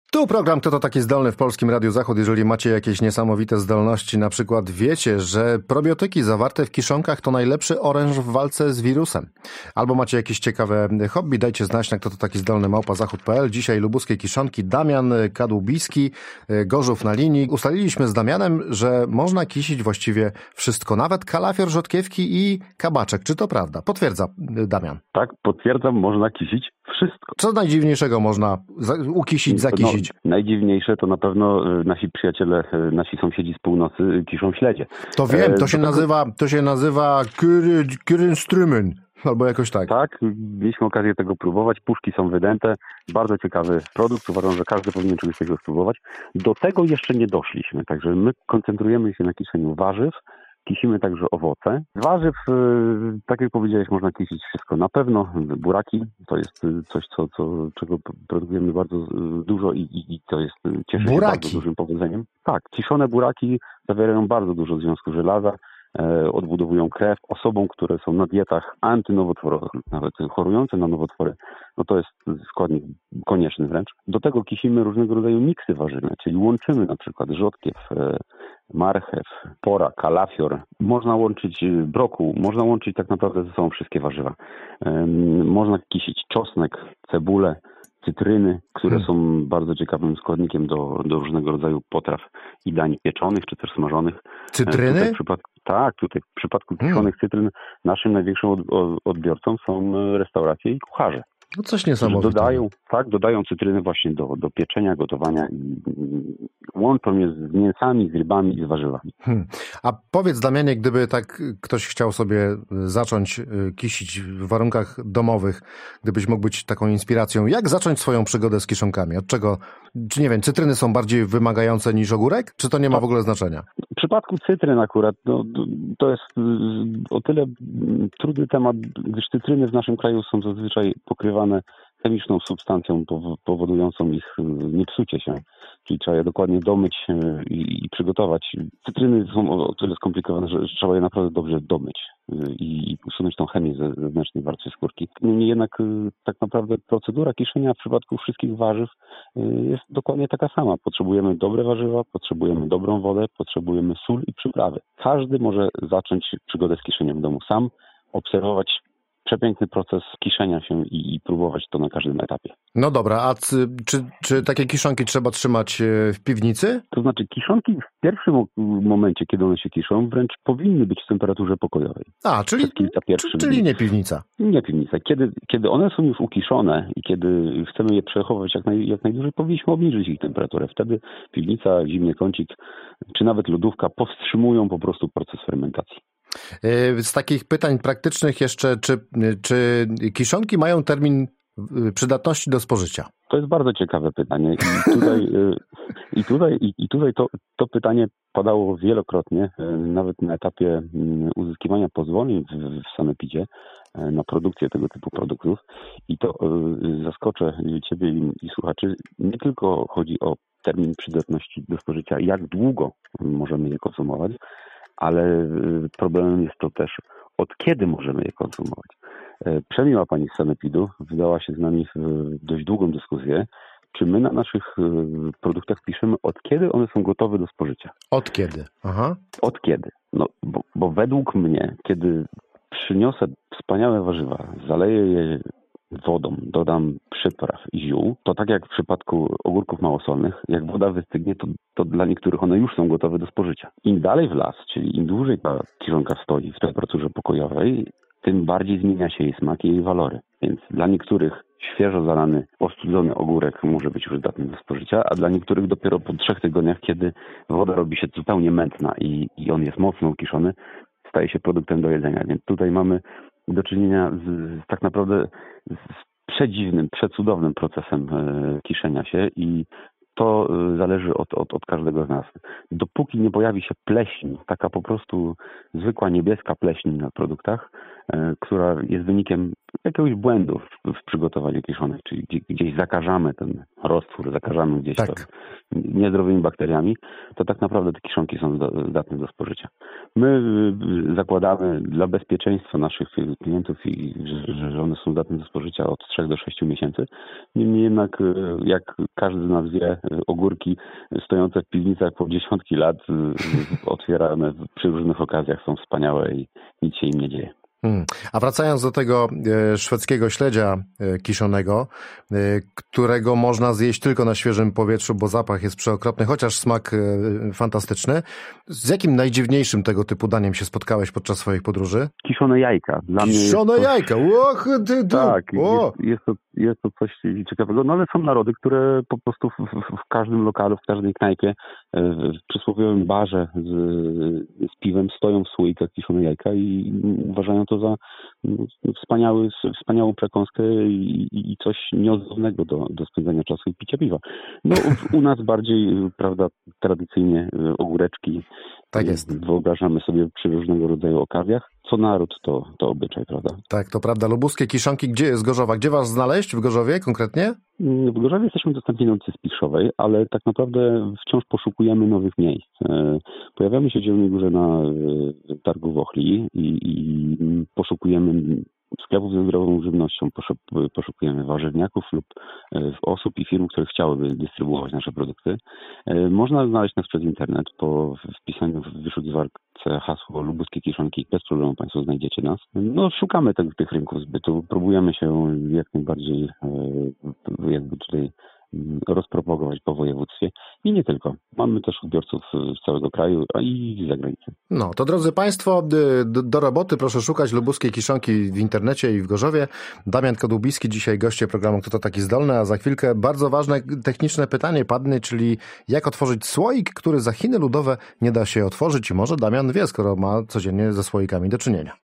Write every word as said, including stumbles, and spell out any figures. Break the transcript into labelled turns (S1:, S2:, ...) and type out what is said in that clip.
S1: Tu program Kto to taki zdolny w Polskim Radiu Zachód. Jeżeli macie jakieś niesamowite zdolności, na przykład wiecie, że probiotyki zawarte w kiszonkach to najlepszy oręż w walce z wirusem. Albo macie jakieś ciekawe hobby, dajcie znać na Kto to taki zdolny małpa zachód kropka p l. Dzisiaj lubuskie kiszonki, Damian Kadłubiski, Gorzów na linii. Ustaliliśmy z Damianem, że można kisić właściwie wszystko, nawet kalafior, rzodkiewki i kabaczek. Czy to prawda? Potwierdza Damian.
S2: Tak, potwierdzam, można kisić wszystko.
S1: Co najdziwniejszego można ukisić, zakisić?
S2: No, najdziwniejsze to na pewno nasi przyjaciele, nasi sąsiedzi z północy kiszą śledzie.
S1: To wiem, to się nazywa, to się nazywa Kyrynstrymyn, albo jakoś tak.
S2: Tak, mieliśmy okazję tego próbować. Puszki są wydęte. Bardzo ciekawy produkt. Uważam, że każdy powinien czegoś takiego spróbować. Do tego jeszcze nie doszliśmy, także my koncentrujemy się na kiszeniu warzyw. Kisimy także owoce. Z warzyw, tak jak powiedziałeś, można kisić wszystko. Na pewno buraki to jest coś, co, co, czego produkujemy bardzo dużo i, i, i to jest cieszy się bardzo dużym powodzeniem. Tak, kiszone buraki zawierają bardzo dużo związku żelaza, e, odbudowują krew. Osobom, które są na dietach antynowotworowych, nawet chorujące na nowotwory, no to jest składnik konieczny wręcz. Do tego kisimy różnego rodzaju miksy warzywne, czyli łączymy na przykład rzodkiew, e, marchew, pora, kalafior. Można łączyć brokuł, można łączyć tak naprawdę ze sobą wszystkie warzywa. Można kisić czosnek, cebulę, cytryny, które hmm. są bardzo ciekawym składnikiem do, do różnego rodzaju potraw i dań pieczonych czy też smażonych.
S1: Cytryny?
S2: Tutaj w przypadku, tak, tutaj w przypadku kiszonych hmm. cytryn naszym największym od, odbiorcą są restauracje i kucharze.
S1: No coś niesamowitego.
S2: Dodają, tak, dodają cytryny właśnie do, do pieczenia, gotowania i łączą je z mięsami, z rybami i z warzywami.
S1: Hmm. A powiedz, Damianie, gdyby tak ktoś chciał sobie zacząć kisić w warunkach domowych, gdybyś mógł być taką inspiracją, jak zacząć swoją przygodę z kiszonkami? Od czego, czy nie wiem, cytryny są bardziej wymagające niż ogórek? Czy to nie ma w ogóle znaczenia?
S2: W przypadku cytryn akurat no, to jest o tyle trudny temat, gdyż cytryny w naszym kraju są zazwyczaj pokrywane chemiczną substancją powodującą ich niepsucie się. Czyli trzeba je dokładnie domyć i, i przygotować. Cytryny są o tyle skomplikowane, że trzeba je naprawdę dobrze domyć i, i usunąć tą chemię ze zewnętrznej warstwy skórki. Niemniej jednak tak naprawdę procedura kiszenia w przypadku wszystkich warzyw jest dokładnie taka sama. Potrzebujemy dobre warzywa, potrzebujemy dobrą wodę, potrzebujemy sól i przyprawy. Każdy może zacząć przygodę z kiszeniem w domu sam, obserwować przepiękny proces kiszenia się i, i próbować to na każdym etapie.
S1: No dobra, a c, czy, czy takie kiszonki trzeba trzymać w piwnicy?
S2: To znaczy kiszonki w pierwszym momencie, kiedy one się kiszą, wręcz powinny być w temperaturze pokojowej.
S1: A, czyli, czyli nie piwnica.
S2: Nie piwnica. Kiedy, kiedy one są już ukiszone i kiedy chcemy je przechowywać jak, naj, jak najdłużej, powinniśmy obniżyć ich temperaturę. Wtedy piwnica, zimny kącik, czy nawet lodówka powstrzymują po prostu proces fermentacji.
S1: Z takich pytań praktycznych jeszcze, czy, czy kiszonki mają termin przydatności do spożycia?
S2: To jest bardzo ciekawe pytanie i tutaj, i tutaj, i tutaj to, to pytanie padało wielokrotnie, nawet na etapie uzyskiwania pozwoleń w, w sanepidzie na produkcję tego typu produktów i to zaskoczę Ciebie i, i słuchaczy, nie tylko chodzi o termin przydatności do spożycia, jak długo możemy je konsumować, ale problemem jest to też, od kiedy możemy je konsumować. Przemiła pani z sanepidu wydała się z nami w dość długą dyskusję, czy my na naszych produktach piszemy, od kiedy one są gotowe do spożycia.
S1: Od kiedy? Aha.
S2: Od kiedy? No, bo, bo według mnie, kiedy przyniosę wspaniałe warzywa, zaleję je wodą, dodam przypraw i ziół, to tak jak w przypadku ogórków małosolnych, jak woda wystygnie, to, to dla niektórych one już są gotowe do spożycia. Im dalej w las, czyli im dłużej ta kiszonka stoi w temperaturze pokojowej, tym bardziej zmienia się jej smak i jej walory. Więc dla niektórych świeżo zalany, ostudzony ogórek może być już zdatny do spożycia, a dla niektórych dopiero po trzech tygodniach, kiedy woda robi się zupełnie mętna i, i on jest mocno ukiszony, staje się produktem do jedzenia. Więc tutaj mamy do czynienia z, z tak naprawdę z przedziwnym, przecudownym procesem e, kiszenia się i to e, zależy od, od, od każdego z nas. Dopóki nie pojawi się pleśń, taka po prostu zwykła niebieska pleśń na produktach, która jest wynikiem jakiegoś błędu w, w przygotowaniu kiszonek, czyli gdzie, gdzieś zakażamy ten roztwór, zakażamy gdzieś
S1: tak.
S2: to niezdrowymi bakteriami, to tak naprawdę te kiszonki są zdatne do spożycia. My zakładamy dla bezpieczeństwa naszych klientów, i że, że one są zdatne do spożycia od trzech do sześciu miesięcy. Niemniej jednak, jak każdy z nas wie, ogórki stojące w piwnicach po dziesiątki lat, otwierane przy różnych okazjach, są wspaniałe i nic się im nie dzieje.
S1: Hmm. A wracając do tego e, szwedzkiego śledzia e, kiszonego, e, którego można zjeść tylko na świeżym powietrzu, bo zapach jest przeokropny, chociaż smak e, fantastyczny. Z jakim najdziwniejszym tego typu daniem się spotkałeś podczas swoich podróży?
S2: Kiszone jajka. Dla
S1: Kiszone
S2: mnie
S1: jajka! Och, ty, ty.
S2: Tak,
S1: O.
S2: jest, jest, to, jest to coś ciekawego, no ale są narody, które po prostu w, w, w każdym lokalu, w każdej knajpie, w przysłowiowym barze z, z piwem stoją w słoikach kiszone jajka i uważają to za wspaniały, wspaniałą przekąskę i, i coś nieodzownego do, do spędzania czasu i picia piwa. No u nas bardziej, prawda, tradycyjnie ogóreczki.
S1: Tak jest.
S2: Wyobrażamy sobie przy różnego rodzaju okazjach. Co naród, to, to obyczaj, prawda?
S1: Tak, to prawda. Lubuskie kiszonki, gdzie jest Gorzowa? Gdzie was znaleźć w Gorzowie konkretnie?
S2: W Gorzowie jesteśmy dostępni na ulicy Spiszowej, ale tak naprawdę wciąż poszukujemy nowych miejsc. Pojawiamy się w Zielonej Górze na targu w Ochli i, i poszukujemy sklepów ze zdrową żywnością, poszukujemy warzywniaków lub osób i firm, które chciałyby dystrybuować nasze produkty. Można znaleźć nas przez internet po wpisaniu w wyszukiwarkę hasło lubuskie kiszonki, bez problemu Państwo znajdziecie nas. No, szukamy tych, tych rynków zbytu, próbujemy się jak najbardziej jakby tutaj rozpropagować po województwie i nie tylko. Mamy też odbiorców z całego kraju, a i z zagranicy.
S1: No to drodzy Państwo, do, do roboty proszę szukać lubuskie kiszonki w internecie i w Gorzowie. Damian Kadłubiski, dzisiaj goście programu Kto to taki zdolny, a za chwilkę bardzo ważne techniczne pytanie padnie, czyli jak otworzyć słoik, który za Chiny ludowe nie da się otworzyć i może Damian wie, skoro ma codziennie ze słoikami do czynienia.